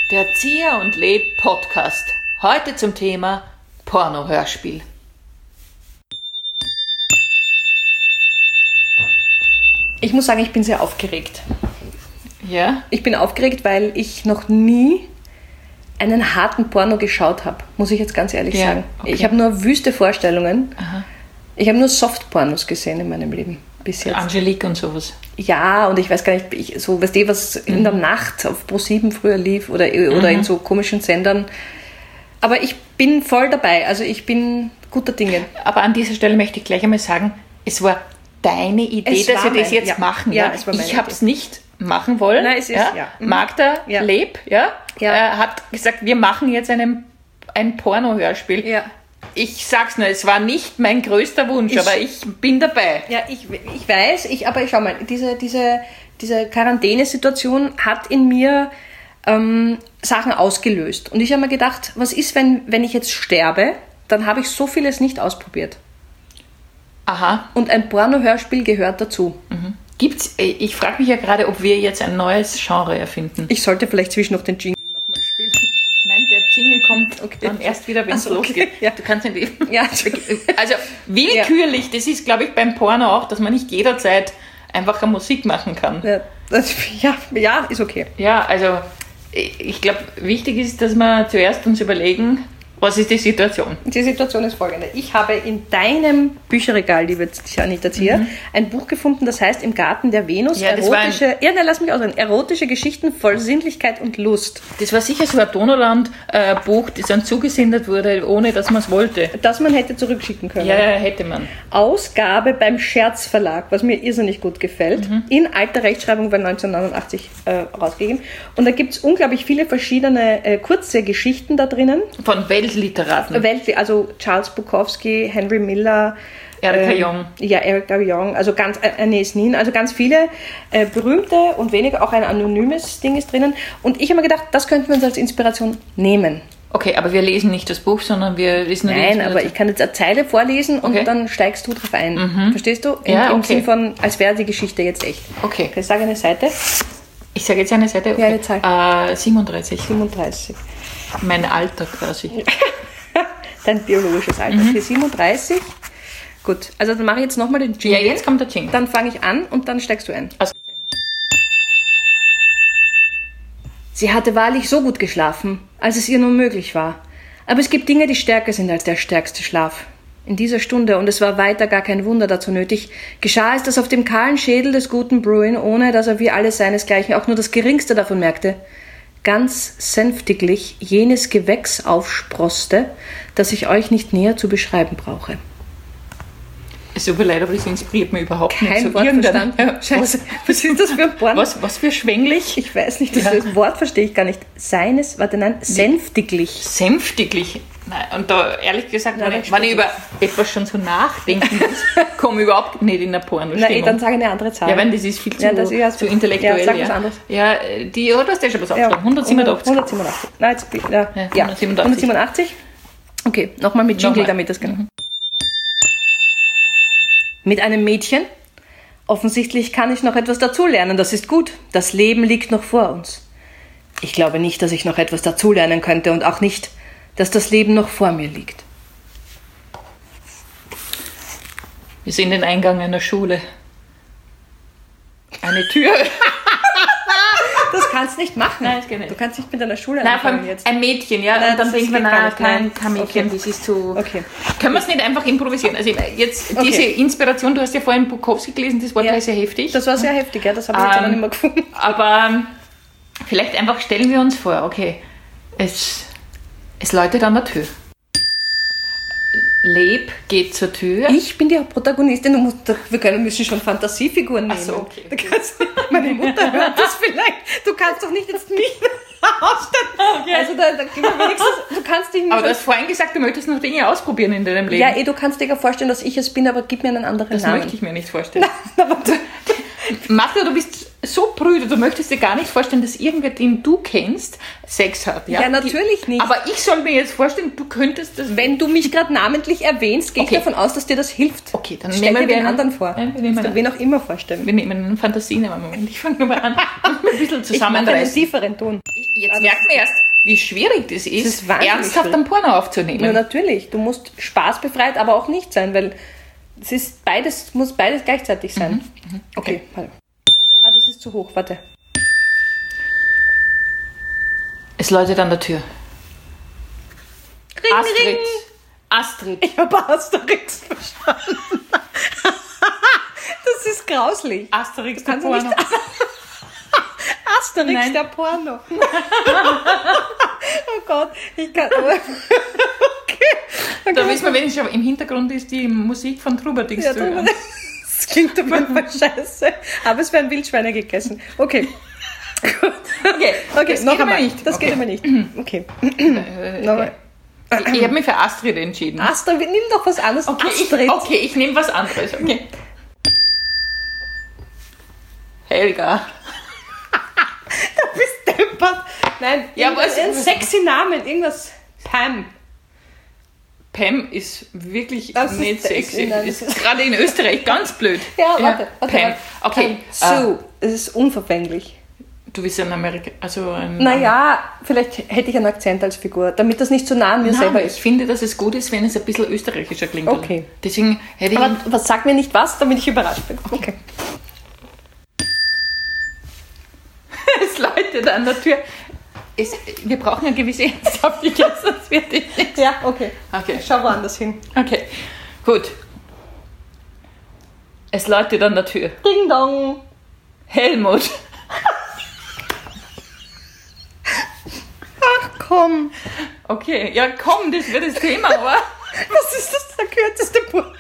Der Zieher und Leb Podcast. Heute zum Thema Porno-Hörspiel. Ich muss sagen, ich bin sehr aufgeregt. Ja? Ich bin aufgeregt, weil ich noch nie einen harten Porno geschaut habe, muss ich jetzt ganz ehrlich sagen. Okay. Ich habe nur wüste Vorstellungen. Aha. Ich habe nur Soft-Pornos gesehen in meinem Leben bis jetzt. Angelique und sowas. Ja, und ich weiß gar nicht, so, weißt du, was in der Nacht auf Pro7 früher lief oder in so komischen Sendern. Aber ich bin voll dabei, also ich bin guter Dinge. Aber an dieser Stelle möchte ich gleich einmal sagen, es war deine Idee, dass wir das jetzt machen. Ja, ich habe es nicht machen wollen. Nein, es ist, Magda Leb hat gesagt, wir machen jetzt ein Porno-Hörspiel. Ja. Ich sag's nur, es war nicht mein größter Wunsch, aber ich bin dabei. Ja, ich weiß, aber schau mal, diese Quarantänesituation hat in mir Sachen ausgelöst. Und ich habe mir gedacht, was ist, wenn ich jetzt sterbe, dann habe ich so vieles nicht ausprobiert. Aha. Und ein Porno-Hörspiel gehört dazu. Mhm. Ich frage mich ja gerade, ob wir jetzt ein neues Genre erfinden. Ich sollte vielleicht zwischendurch den Jingle nochmal spielen. Nein, der Jingle kommt dann erst wieder, wenn es losgeht. Ja. Du kannst nicht also willkürlich, das ist, glaube ich, beim Porno auch, dass man nicht jederzeit einfach eine Musik machen kann. Ja, ist okay. Ja, also ich glaube, wichtig ist, dass wir zuerst uns überlegen, was ist die Situation? Die Situation ist folgende. Ich habe in deinem Bücherregal, liebe Anita Zieher, ein Buch gefunden, das heißt Im Garten der Venus. Ja, erotische Geschichten voll Sinnlichkeit und Lust. Das war sicher so ein Donauland-Buch, das dann zugesendet wurde, ohne dass man es wollte. Das man hätte zurückschicken können. Ja, hätte man. Ausgabe beim Scherz Verlag, was mir irrsinnig gut gefällt. In alter Rechtschreibung, war 1989 rausgegeben. Und da gibt es unglaublich viele verschiedene kurze Geschichten da drinnen. Von Weltliteraten. Also Charles Bukowski, Henry Miller, Erika Jong. Ja, Erika Jong, also Anais Nin, also ganz viele berühmte und weniger, auch ein anonymes Ding ist drinnen. Und ich habe mir gedacht, das könnten wir uns als Inspiration nehmen. Okay, aber wir lesen nicht das Buch, sondern wir lesen nur die Nein, aber ich kann jetzt eine Zeile vorlesen und dann steigst du drauf ein. Verstehst du? Im Sinn von, als wäre die Geschichte jetzt echt. Okay. Ich sage eine Seite. Ich sage jetzt eine Seite? Okay. Ja, eine Zahl. 37. 37. Mein Alter quasi. Dein biologisches Alter. Okay, 37. Gut, also dann mache ich jetzt nochmal den Jingle. Ja, jetzt kommt der Jingle. Dann fange ich an und dann steigst du ein. Also. Sie hatte wahrlich so gut geschlafen, als es ihr nur möglich war. Aber es gibt Dinge, die stärker sind als der stärkste Schlaf. In dieser Stunde, und es war weiter gar kein Wunder dazu nötig, geschah es, dass auf dem kahlen Schädel des guten Bruin, ohne dass er wie alle seinesgleichen auch nur das Geringste davon merkte, ganz sänftiglich jenes Gewächs aufsproßte, das ich euch nicht näher zu beschreiben brauche. Es tut mir leid, aber das inspiriert mich überhaupt nicht. Kein Wort verstanden. Ja. Scheiße, was ist das für ein Porno? Was für schwänglich? Ich weiß nicht, das Wort verstehe ich gar nicht. Sänftiglich. Sänftiglich? Nein, und da ehrlich gesagt, wenn ich über etwas schon so nachdenken muss, komme ich überhaupt nicht in eine Porno-Stimmung. Nein, dann sage ich eine andere Zahl. Ja, wenn das ist viel zu intellektuell. Ja, sag was anderes. Ja, du hast ja schon was aufgeschrieben. 187. 187. Nein, jetzt, 187. Okay, nochmal mit Jingle, damit das genau. Mit einem Mädchen? Offensichtlich kann ich noch etwas dazulernen, das ist gut. Das Leben liegt noch vor uns. Ich glaube nicht, dass ich noch etwas dazulernen könnte und auch nicht, dass das Leben noch vor mir liegt. Wir sehen den Eingang einer Schule. Eine Tür. Das kannst du nicht machen. Nein, das geht nicht. Du kannst nicht mit einer Schule anfangen jetzt. Ein Mädchen, ja. Nein, und dann denkt man, kein Mädchen, okay. Das ist zu... Okay. Können wir es nicht einfach improvisieren? Also jetzt diese Inspiration, du hast ja vorhin Bukowski gelesen, das Wort war sehr heftig. Das war sehr heftig, ja, das habe ich jetzt auch nicht mehr gefunden. Aber vielleicht einfach stellen wir uns vor, okay, es läutet an der Tür. Leb geht zur Tür. Ich bin die Protagonistin, wir müssen schon Fantasiefiguren nehmen. Ach so, okay. Meine Mutter hört das vielleicht. Du kannst doch nicht jetzt mich ausstellen. Okay. Also da wenigstens, du kannst dich nicht... Aber du hast vorhin gesagt, du möchtest noch Dinge ausprobieren in deinem Leben. Ja, du kannst dir ja vorstellen, dass ich es bin, aber gib mir einen anderen Namen. Das möchte ich mir nicht vorstellen. Magda, du bist so prüde, du möchtest dir gar nicht vorstellen, dass irgendwer, den du kennst, Sex hat. Ja, natürlich nicht. Aber ich soll mir jetzt vorstellen, du könntest das... Wenn du mich gerade namentlich erwähnst, gehe ich davon aus, dass dir das hilft. Okay, dann stell nehmen dir wir den anderen vor. Nein, wir nehmen wen auch immer vorstellen. Wir nehmen eine Fantasie. Moment, ich fange nochmal an. Ein bisschen zusammenreißen. Ich mache einen tieferen Ton. Jetzt merkt man erst, wie schwierig das ist ernsthaft einen Porno aufzunehmen. Ja, natürlich. Du musst spaßbefreit, aber auch nicht sein, weil es ist beides, muss beides gleichzeitig sein. Okay. Warte. Das ist zu hoch, warte. Es läutet an der Tür. Ring, Astrid. ring. Astrid. Ich habe Asterix verstanden. Das ist grauslich. Asterix, der Porno. Asterix, Nein. der Porno. Oh Gott, ich kann... Okay. Da wissen wir wenigstens, aber im Hintergrund ist die Musik von Trubadix zu hören. Das klingt auf jeden Fall scheiße. Aber es werden Wildschweine gegessen. Okay. Gut. Okay, das noch geht einmal. aber nicht. Das Okay. geht aber nicht. Okay. Nochmal. Ich habe mich für Astrid entschieden. Astrid, nimm doch was anderes. Astrid. Ich nehme was anderes. Okay. Helga. Du bist deppert. Nein, Ja, was? Ein sexy Namen. Irgendwas. Pam. Pam ist wirklich Das ist nicht sexy, sexy. nein, Das das ist gerade in Österreich ganz blöd. Ja, warte. Pam. Okay. Sue. Es ist unverfänglich. Du bist ein Amerikaner. Also Naja, vielleicht hätte ich einen Akzent als Figur, damit das nicht so nah an mir selber ist. Ich finde, dass es gut ist, wenn es ein bisschen österreichischer klingt. Okay. Deswegen hätte ich... Aber was, sag mir nicht was, damit ich überrascht bin. Okay. Es läutet an der Tür. Wir brauchen eine gewisse Ernsthaftigkeit, sonst wird es nichts. Ja, okay. Okay. Schau woanders hin. Okay, gut. Es läutet an der Tür. Ding dong. Helmut. Ach komm. Okay, ja komm, das wird das Thema, aber... Was ist das? Der kürzeste Porno.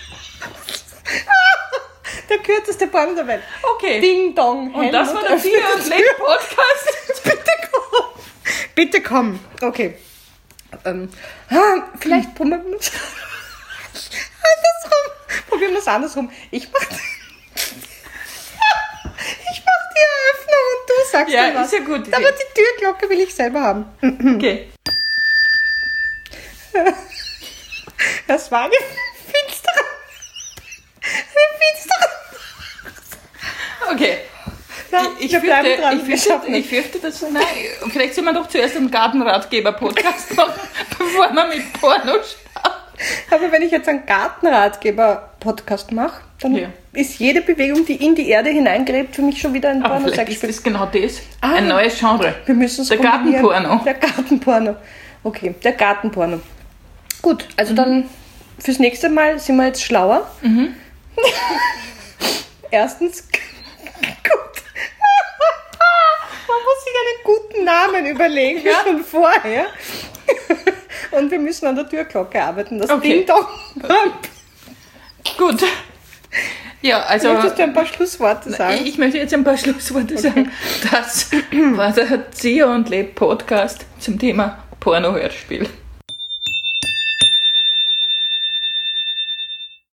Der kürzeste Porno der Welt. Okay. Ding dong. Und das war der Bier und Lake Podcast. Bitte komm. Bitte komm. Okay. Vielleicht probieren wir es andersrum. Probieren wir es andersrum. Ich mach die Eröffnung und du sagst Ja, mir was. ist ja gut. Aber die Türglocke will ich selber haben. Okay. Das war eine finstere. Okay. Ja, wir bleiben dran. Ich fürchte, dass... Nein, vielleicht sollen wir doch zuerst einen Gartenratgeber-Podcast machen, bevor wir mit Porno starten. Aber wenn ich jetzt einen Gartenratgeber-Podcast mache, dann ist jede Bewegung, die in die Erde hineingräbt, für mich schon wieder ein Aber Porno. vielleicht ist das genau das. Ein neues Genre. Wir müssen es Der kombinieren. Gartenporno. Der Gartenporno. Okay, der Gartenporno. Gut, also dann fürs nächste Mal sind wir jetzt schlauer. Erstens, gut. Man muss sich einen guten Namen überlegen, schon vorher. Und wir müssen an der Türglocke arbeiten. Das Ding doch. Gut. Ja, also... Möchtest du ein paar Schlussworte sagen? Ich möchte jetzt ein paar Schlussworte sagen. Das war der Zieher und Leb Podcast zum Thema Porno-Hörspiel.